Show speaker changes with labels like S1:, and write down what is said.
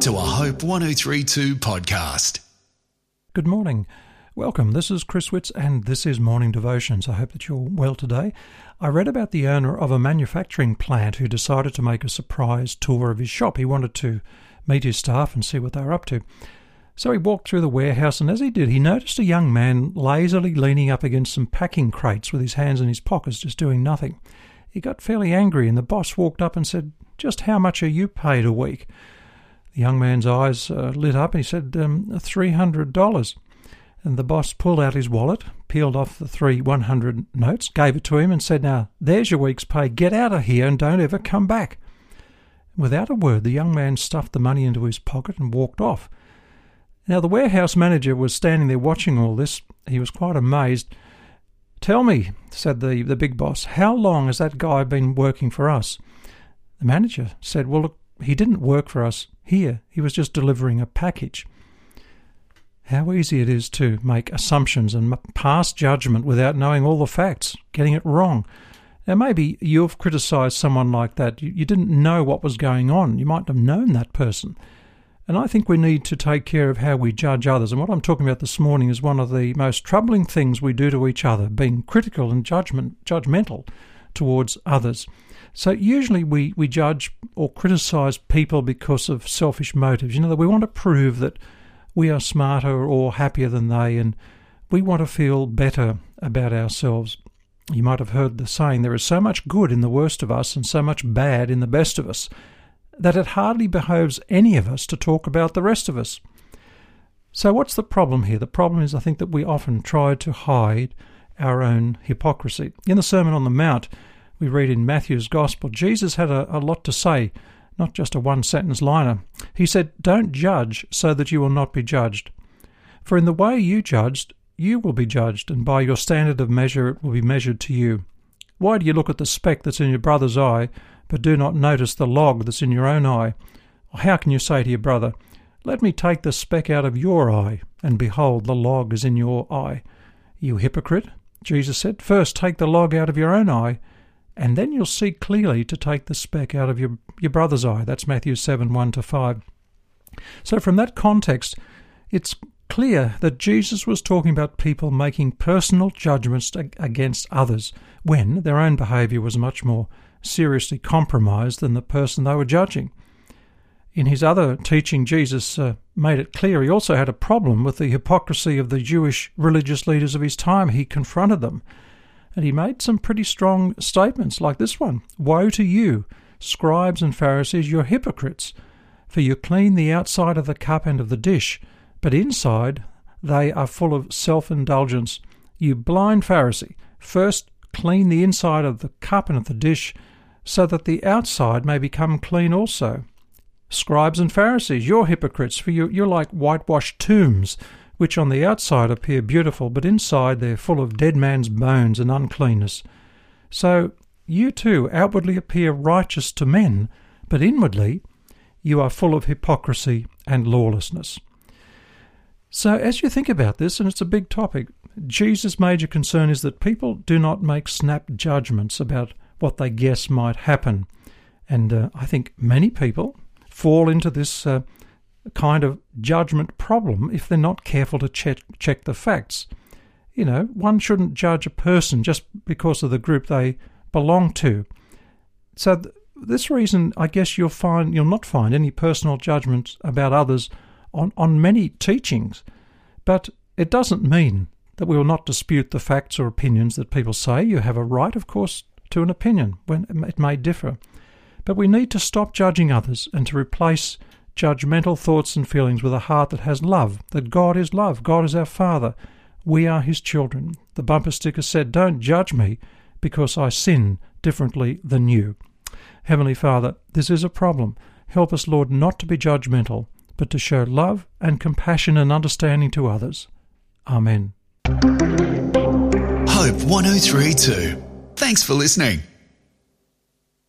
S1: to a Hope 1032 podcast.
S2: Good morning. Welcome. This is Chris Witts and this is Morning Devotions. I hope that you're well today. I read about the owner of a manufacturing plant who decided to make a surprise tour of his shop. He wanted to meet his staff and see what they were up to. So he walked through the warehouse, and as he did, he noticed a young man lazily leaning up against some packing crates with his hands in his pockets, just doing nothing. He got fairly angry, and the boss walked up and said, "Just how much are you paid a week?" The young man's eyes lit up, and he said, $300. And the boss pulled out his wallet, peeled off the 3 100 notes, gave it to him and said, "Now, there's your week's pay. Get out of here and don't ever come back." Without a word, the young man stuffed the money into his pocket and walked off. Now, the warehouse manager was standing there watching all this. He was quite amazed. "Tell me," said the big boss, "how long has that guy been working for us?" The manager said, "Well, look, he didn't work for us here. He was just delivering a package." How easy it is to make assumptions and pass judgment without knowing all the facts, getting it wrong. Now, maybe you've criticised someone like that. You didn't know what was going on. You might have known that person. And I think we need to take care of how we judge others. And what I'm talking about this morning is one of the most troubling things we do to each other, being critical and judgmental towards others. So usually we judge or criticise people because of selfish motives. You know, that we want to prove that we are smarter or happier than they, and we want to feel better about ourselves. You might have heard the saying, there is so much good in the worst of us and so much bad in the best of us, that it hardly behoves any of us to talk about the rest of us. So what's the problem here? The problem is, I think, that we often try to hide our own hypocrisy. In the Sermon on the Mount, we read in Matthew's Gospel, Jesus had a lot to say, not just a one-sentence liner. He said, "Don't judge so that you will not be judged. For in the way you judged, you will be judged, and by your standard of measure it will be measured to you. Why do you look at the speck that's in your brother's eye, but do not notice the log that's in your own eye? Or how can you say to your brother, 'Let me take the speck out of your eye,' and behold, the log is in your eye? You hypocrite," Jesus said, "first take the log out of your own eye, and then you'll see clearly to take the speck out of your brother's eye." That's Matthew 7, 1-5. So from that context, it's clear that Jesus was talking about people making personal judgments against others when their own behaviour was much more seriously compromised than the person they were judging. In his other teaching, Jesus made it clear he also had a problem with the hypocrisy of the Jewish religious leaders of his time. He confronted them. And he made some pretty strong statements like this one. "Woe to you, scribes and Pharisees, you're hypocrites, for you clean the outside of the cup and of the dish, but inside they are full of self-indulgence. You blind Pharisee, first clean the inside of the cup and of the dish, so that the outside may become clean also. Scribes and Pharisees, you're hypocrites, for you're like whitewashed tombs, which on the outside appear beautiful, but inside they're full of dead man's bones and uncleanness. So you too outwardly appear righteous to men, but inwardly you are full of hypocrisy and lawlessness." So as you think about this, and it's a big topic, Jesus' major concern is that people do not make snap judgments about what they guess might happen. And I think many people fall into this kind of judgment problem if they're not careful to check the facts. You know, one shouldn't judge a person just because of the group they belong to. So this reason, I guess you'll not find any personal judgments about others on many teachings. But it doesn't mean that we will not dispute the facts or opinions that people say. You have a right, of course, to an opinion when it may differ. But we need to stop judging others and to replace judgmental thoughts and feelings with a heart that has love, that God is love, God is our Father, we are His children. The bumper sticker said, "Don't judge me because I sin differently than you." Heavenly Father, this is a problem. Help us, Lord, not to be judgmental, but to show love and compassion and understanding to others. Amen.
S1: Hope 1032. Thanks for listening.